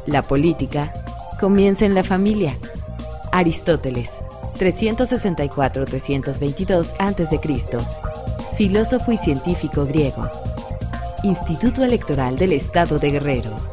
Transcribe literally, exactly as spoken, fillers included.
La política comienza en la familia. Aristóteles, trescientos sesenta y cuatro a trescientos veintidós antes de Cristo Filósofo y científico griego. Instituto Electoral del Estado de Guerrero.